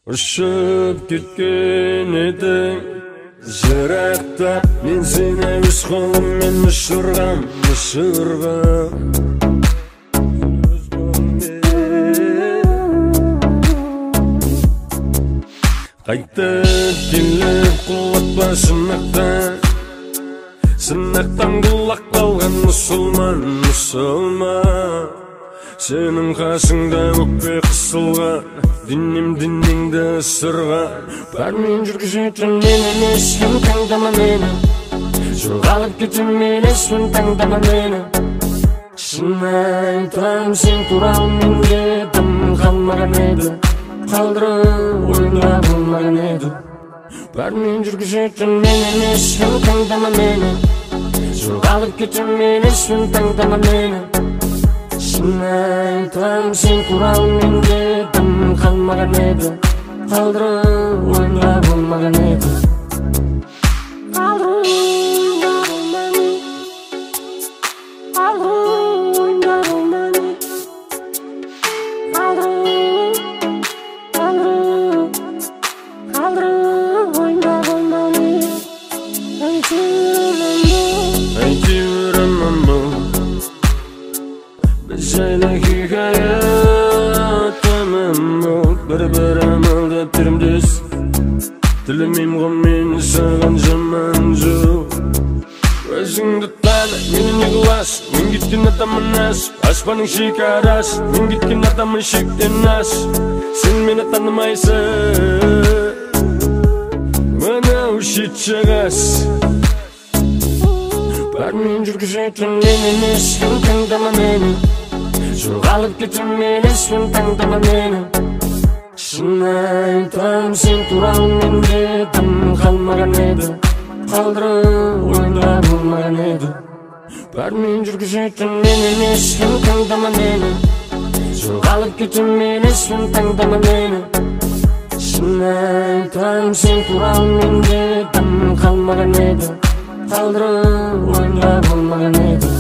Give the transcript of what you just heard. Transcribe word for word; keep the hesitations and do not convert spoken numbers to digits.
Ұршып кеткен едің жырақта, мен сені өз қолыммен ұшырғам, ұшырғам. Қайтып келіп құлатпа сынақтан, сынақтан құлақ қалған мұсылман, мұсылман. Сенің қасыңда өкпе қысылған, денем денеңді ысырған. Бармен жүргізетін мен емес, сен таңдама мені, жоғалып кетем емеспін, таңдама мені. Шын айтам, сен туралы менде дым қалмаған еді, қалдырып ойымда болмаған еді. Бармен жүргізетін мен емес, сен таңдама мені, жоғалып кетем емеспін, таңдама мені. Шын айтам, сен туралы менде дым қалмаған еді, қалдырып ойымда болмаған еді. Жайлы хикаят өмім, бір-бір амалдап терімдес. Тілімейм ғой мені саған жаман жоқ. Өзіңді таны, мені не қыласың? Мен кеткен адамын ас, аспанның шекарасы. Мен кеткен адамын шектен ас, сен мені танымайсың. Мынау шет жағас. Бармен жүргізетін мен емес, сен таңдама мені, жоғалып кетем емеспін, таңдама мені. Шын айтам, сен туралы менде дым қалмаған еді, қалдырып ойымда болмаған еді. Бармен жүргізетін мен емес, сен таңдама мені, жоғалып кетем емеспін, таңдама мені. Шын айтам, сен туралы менде дым қалмаған еді, қалдырып ойымда болмаған еді.